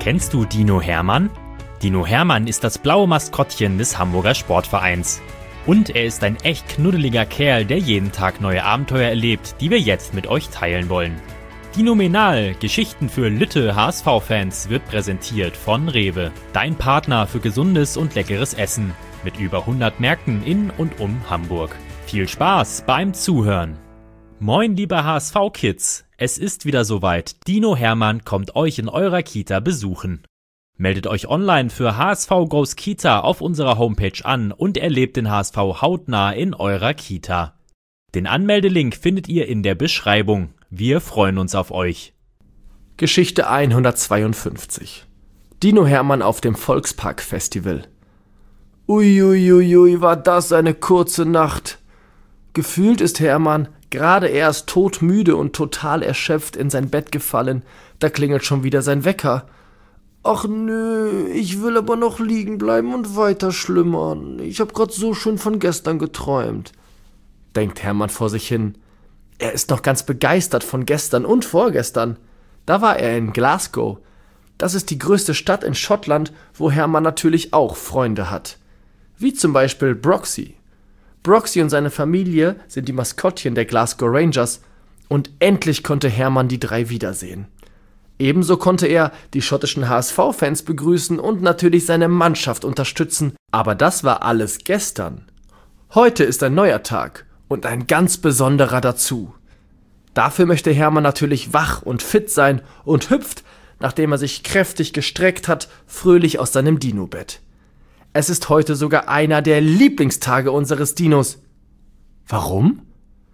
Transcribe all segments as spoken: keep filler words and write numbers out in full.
Kennst du Dino Hermann? Dino Hermann ist das blaue Maskottchen des Hamburger Sportvereins. Und er ist ein echt knuddeliger Kerl, der jeden Tag neue Abenteuer erlebt, die wir jetzt mit euch teilen wollen. Dinomenal, Geschichten für Lütte H S V-Fans, wird präsentiert von Rewe, dein Partner für gesundes und leckeres Essen, mit über hundert Märkten in und um Hamburg. Viel Spaß beim Zuhören! Moin liebe H S V-Kids, es ist wieder soweit, Dino Hermann kommt euch in eurer Kita besuchen. Meldet euch online für H S V Goes Kita auf unserer Homepage an und erlebt den H S V hautnah in eurer Kita. Den Anmeldelink findet ihr in der Beschreibung. Wir freuen uns auf euch. Geschichte hundertzweiundfünfzig. Dino Hermann auf dem Volkspark-Festival. Uiuiuiui, war das eine kurze Nacht. Gefühlt ist Hermann gerade erst todmüde und total erschöpft in sein Bett gefallen. Da klingelt schon wieder sein Wecker. Ach nö, ich will aber noch liegen bleiben und weiter schlummern. Ich hab grad so schön von gestern geträumt, denkt Hermann vor sich hin. Er ist noch ganz begeistert von gestern und vorgestern. Da war er in Glasgow. Das ist die größte Stadt in Schottland, wo Hermann natürlich auch Freunde hat. Wie zum Beispiel Broxy. Broxy und seine Familie sind die Maskottchen der Glasgow Rangers und endlich konnte Hermann die drei wiedersehen. Ebenso konnte er die schottischen H S V-Fans begrüßen und natürlich seine Mannschaft unterstützen. Aber das war alles gestern. Heute ist ein neuer Tag und ein ganz besonderer dazu. Dafür möchte Hermann natürlich wach und fit sein und hüpft, nachdem er sich kräftig gestreckt hat, fröhlich aus seinem Dino-Bett. Es ist heute sogar einer der Lieblingstage unseres Dinos. Warum?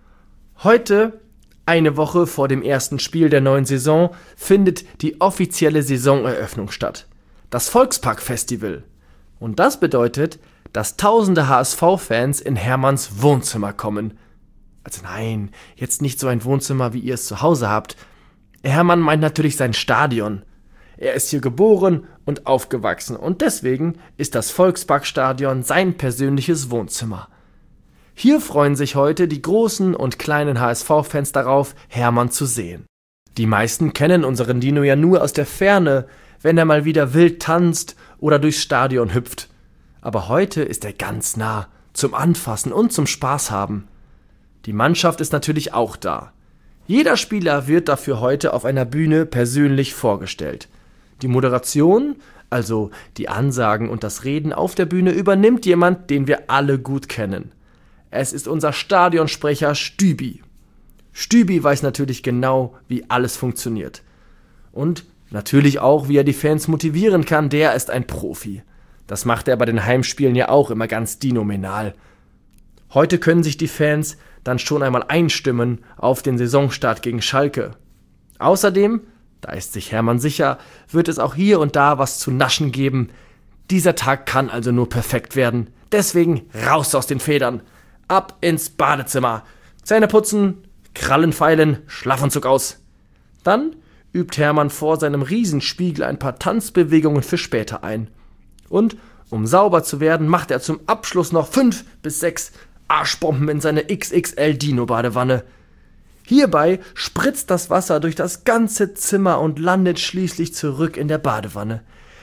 Heute, eine Woche vor dem ersten Spiel der neuen Saison, findet die offizielle Saisoneröffnung statt. Das Volkspark-Festival. Und das bedeutet, dass tausende H S V-Fans in Hermanns Wohnzimmer kommen. Also nein, jetzt nicht so ein Wohnzimmer, wie ihr es zu Hause habt. Hermann meint natürlich sein Stadion. Er ist hier geboren und aufgewachsen und deswegen ist das Volksparkstadion sein persönliches Wohnzimmer. Hier freuen sich heute die großen und kleinen H S V-Fans darauf, Hermann zu sehen. Die meisten kennen unseren Dino ja nur aus der Ferne, wenn er mal wieder wild tanzt oder durchs Stadion hüpft. Aber heute ist er ganz nah, zum Anfassen und zum Spaß haben. Die Mannschaft ist natürlich auch da. Jeder Spieler wird dafür heute auf einer Bühne persönlich vorgestellt. Die Moderation, also die Ansagen und das Reden auf der Bühne, übernimmt jemand, den wir alle gut kennen. Es ist unser Stadionsprecher Stübi. Stübi weiß natürlich genau, wie alles funktioniert. Und natürlich auch, wie er die Fans motivieren kann, der ist ein Profi. Das macht er bei den Heimspielen ja auch immer ganz dinomenal. Heute können sich die Fans dann schon einmal einstimmen auf den Saisonstart gegen Schalke. Außerdem, da ist sich Hermann sicher, wird es auch hier und da was zu naschen geben. Dieser Tag kann also nur perfekt werden. Deswegen raus aus den Federn. Ab ins Badezimmer. Zähne putzen, Krallen feilen, Schlafanzug aus. Dann übt Hermann vor seinem Riesenspiegel ein paar Tanzbewegungen für später ein. Und um sauber zu werden, macht er zum Abschluss noch fünf bis sechs Arschbomben in seine X X L-Dino-Badewanne. Hierbei spritzt das Wasser durch das ganze Zimmer und landet schließlich zurück in der Badewanne.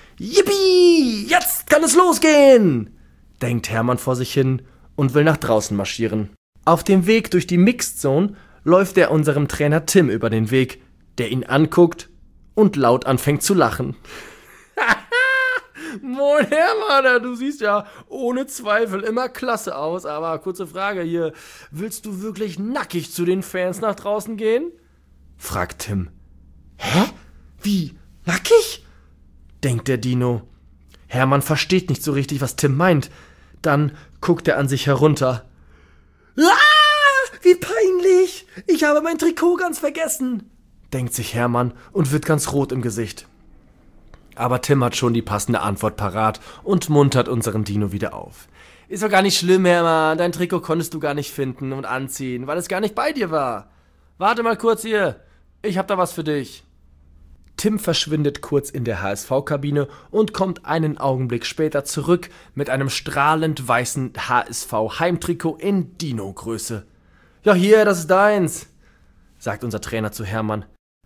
Yippie! Jetzt kann es losgehen! Denkt Hermann vor sich hin und will nach draußen marschieren. Auf dem Weg durch die Mixed Zone läuft er unserem Trainer Tim über den Weg, der ihn anguckt und laut anfängt zu lachen. Moin Hermann, du siehst ja ohne Zweifel immer klasse aus, aber kurze Frage hier, willst du wirklich nackig zu den Fans nach draußen gehen? Fragt Tim. Hä? Wie? Nackig? Denkt der Dino. Hermann versteht nicht so richtig, was Tim meint. Dann guckt er an sich herunter. Ah, wie peinlich! Ich habe mein Trikot ganz vergessen, denkt sich Hermann und wird ganz rot im Gesicht. Aber Tim hat schon die passende Antwort parat und muntert unseren Dino wieder auf. Ist doch gar nicht schlimm, Hermann. Dein Trikot konntest du gar nicht finden und anziehen, weil es gar nicht bei dir war. Warte mal kurz hier. Ich hab da was für dich. Tim verschwindet kurz in der H S V-Kabine und kommt einen Augenblick später zurück mit einem strahlend weißen H S V-Heimtrikot in Dino-Größe. Ja, hier, das ist deins, sagt unser Trainer zu Hermann.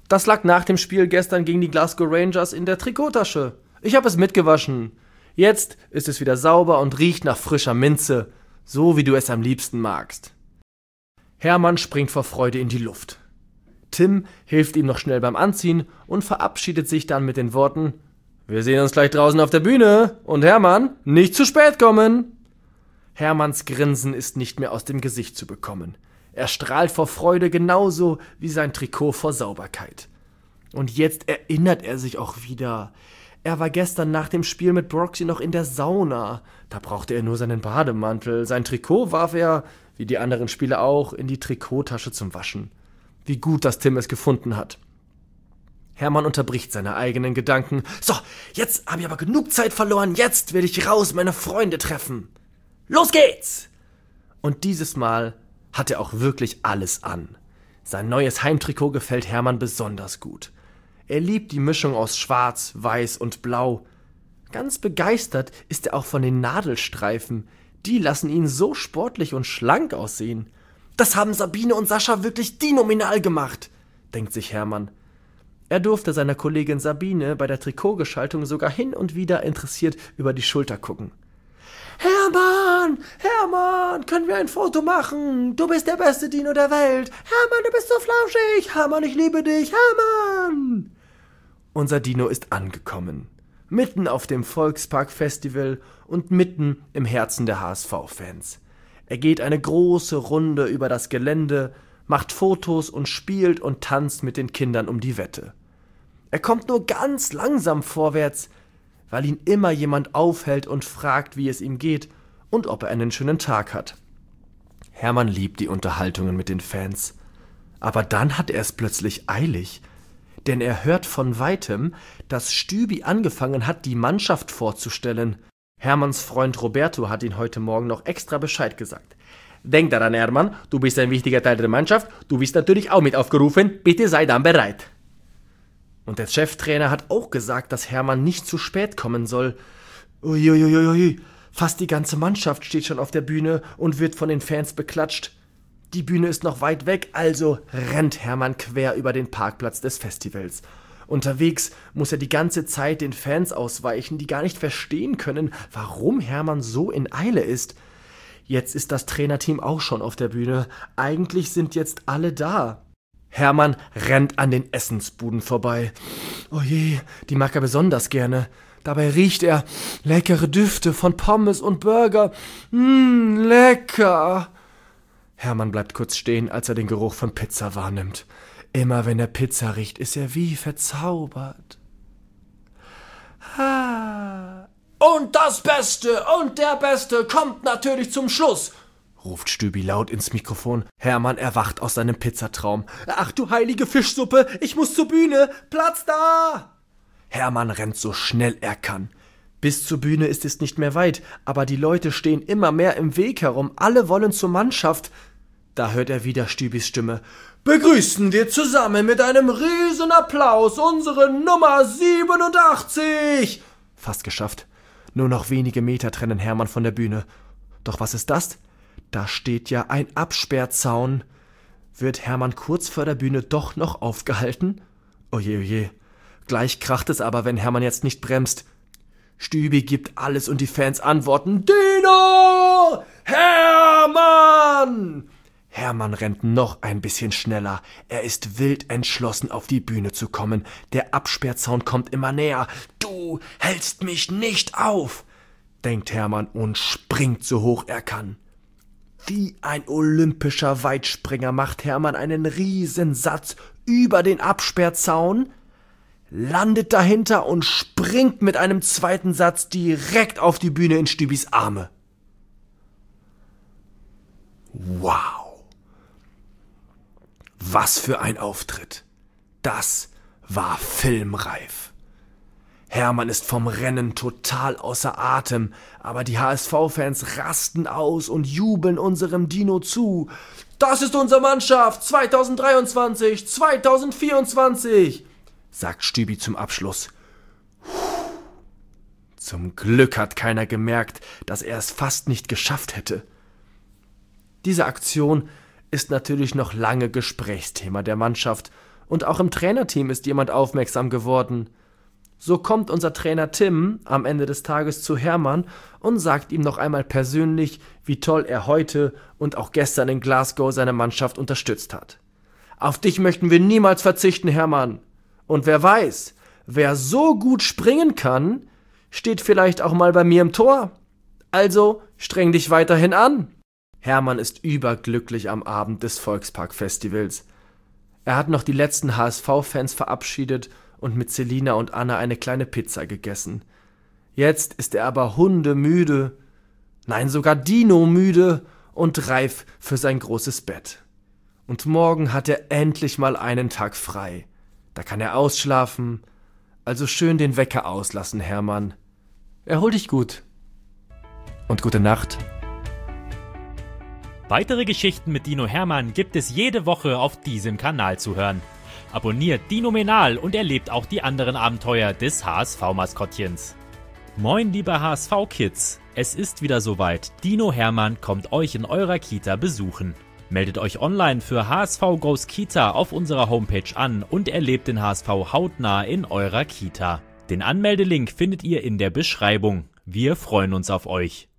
Das lag nach dem Spiel gestern gegen die Glasgow Rangers in der Trikottasche. Ich habe es mitgewaschen. Jetzt ist es wieder sauber und riecht nach frischer Minze, so wie du es am liebsten magst. Hermann springt vor Freude in die Luft. Tim hilft ihm noch schnell beim Anziehen und verabschiedet sich dann mit den Worten: Wir sehen uns gleich draußen auf der Bühne und Hermann, nicht zu spät kommen. Hermanns Grinsen ist nicht mehr aus dem Gesicht zu bekommen. Er strahlt vor Freude genauso wie sein Trikot vor Sauberkeit. Und jetzt erinnert er sich auch wieder. Er war gestern nach dem Spiel mit Broxy noch in der Sauna. Da brauchte er nur seinen Bademantel. Sein Trikot warf er, wie die anderen Spieler auch, in die Trikottasche zum Waschen. Wie gut, dass Tim es gefunden hat. Hermann unterbricht seine eigenen Gedanken. So, jetzt habe ich aber genug Zeit verloren. Jetzt will ich raus meine Freunde treffen. Los geht's! Und dieses Mal hat er auch wirklich alles an. Sein neues Heimtrikot gefällt Hermann besonders gut. Er liebt die Mischung aus Schwarz, Weiß und Blau. Ganz begeistert ist er auch von den Nadelstreifen. Die lassen ihn so sportlich und schlank aussehen. Das haben Sabine und Sascha wirklich phänomenal gemacht, denkt sich Hermann. Er durfte seiner Kollegin Sabine bei der Trikotgestaltung sogar hin und wieder interessiert über die Schulter gucken. Hermann, Hermann, können wir ein Foto machen? Du bist der beste Dino der Welt. Hermann, du bist so flauschig. Hermann, ich liebe dich. Hermann! Unser Dino ist angekommen. Mitten auf dem Volkspark-Festival und mitten im Herzen der H S V-Fans. Er geht eine große Runde über das Gelände, macht Fotos und spielt und tanzt mit den Kindern um die Wette. Er kommt nur ganz langsam vorwärts, weil ihn immer jemand aufhält und fragt, wie es ihm geht und ob er einen schönen Tag hat. Hermann liebt die Unterhaltungen mit den Fans. Aber dann hat er es plötzlich eilig, denn er hört von Weitem, dass Stübi angefangen hat, die Mannschaft vorzustellen. Hermanns Freund Roberto hat ihn heute Morgen noch extra Bescheid gesagt. Denk daran, Hermann, du bist ein wichtiger Teil der Mannschaft, du bist natürlich auch mit aufgerufen, bitte sei dann bereit. Und der Cheftrainer hat auch gesagt, dass Hermann nicht zu spät kommen soll. Uiuiuiui, fast die ganze Mannschaft steht schon auf der Bühne und wird von den Fans beklatscht. Die Bühne ist noch weit weg, also rennt Hermann quer über den Parkplatz des Festivals. Unterwegs muss er die ganze Zeit den Fans ausweichen, die gar nicht verstehen können, warum Hermann so in Eile ist. Jetzt ist das Trainerteam auch schon auf der Bühne. Eigentlich sind jetzt alle da. Hermann rennt an den Essensbuden vorbei. Oh je, die mag er besonders gerne. Dabei riecht er leckere Düfte von Pommes und Burger. Mmm, lecker. Hermann bleibt kurz stehen, als er den Geruch von Pizza wahrnimmt. Immer wenn er Pizza riecht, ist er wie verzaubert. Ah. Und das Beste und der Beste kommt natürlich zum Schluss, ruft Stübi laut ins Mikrofon. Hermann erwacht aus seinem Pizzatraum. Ach du heilige Fischsuppe, ich muss zur Bühne, Platz da! Hermann rennt so schnell er kann. Bis zur Bühne ist es nicht mehr weit, aber die Leute stehen immer mehr im Weg herum, alle wollen zur Mannschaft. Da hört er wieder Stübis Stimme. Begrüßen wir zusammen mit einem riesen Applaus unsere Nummer siebenundachtzig! Fast geschafft. Nur noch wenige Meter trennen Hermann von der Bühne. Doch was ist das? Da steht ja ein Absperrzaun. Wird Hermann kurz vor der Bühne doch noch aufgehalten? Oje, oje. Gleich kracht es aber, wenn Hermann jetzt nicht bremst. Stübi gibt alles und die Fans antworten: Dino! Hermann! Hermann rennt noch ein bisschen schneller. Er ist wild entschlossen, auf die Bühne zu kommen. Der Absperrzaun kommt immer näher. Du hältst mich nicht auf, denkt Hermann und springt so hoch er kann. Wie ein olympischer Weitspringer macht Hermann einen Riesensatz über den Absperrzaun, landet dahinter und springt mit einem zweiten Satz direkt auf die Bühne in Stübis Arme. Wow! Was für ein Auftritt! Das war filmreif. Hermann ist vom Rennen total außer Atem, aber die H S V-Fans rasten aus und jubeln unserem Dino zu. Das ist unsere Mannschaft zweitausenddreiundzwanzig, zweitausendvierundzwanzig, sagt Stübi zum Abschluss. Zum Glück hat keiner gemerkt, dass er es fast nicht geschafft hätte. Diese Aktion ist natürlich noch lange Gesprächsthema der Mannschaft Und auch im Trainerteam ist jemand aufmerksam geworden. So kommt unser Trainer Tim am Ende des Tages zu Hermann und sagt ihm noch einmal persönlich, wie toll er heute und auch gestern in Glasgow seine Mannschaft unterstützt hat. Auf dich möchten wir niemals verzichten, Hermann. Und wer weiß, wer so gut springen kann, steht vielleicht auch mal bei mir im Tor. Also streng dich weiterhin an. Hermann ist überglücklich am Abend des Volkspark-Festivals. Er hat noch die letzten H S V-Fans verabschiedet und mit Selina und Anna eine kleine Pizza gegessen. Jetzt ist er aber hundemüde, nein sogar Dino-müde und reif für sein großes Bett. Und morgen hat er endlich mal einen Tag frei. Da kann er ausschlafen, also schön den Wecker auslassen, Hermann. Erhol dich gut. Und gute Nacht. Weitere Geschichten mit Dino Hermann gibt es jede Woche auf diesem Kanal zu hören. Abonniert Dinomenal und erlebt auch die anderen Abenteuer des H S V-Maskottchens. Moin liebe H S V-Kids, es ist wieder soweit. Dino Hermann kommt euch in eurer Kita besuchen. Meldet euch online für H S V Goes Kita auf unserer Homepage an und erlebt den H S V hautnah in eurer Kita. Den Anmeldelink findet ihr in der Beschreibung. Wir freuen uns auf euch.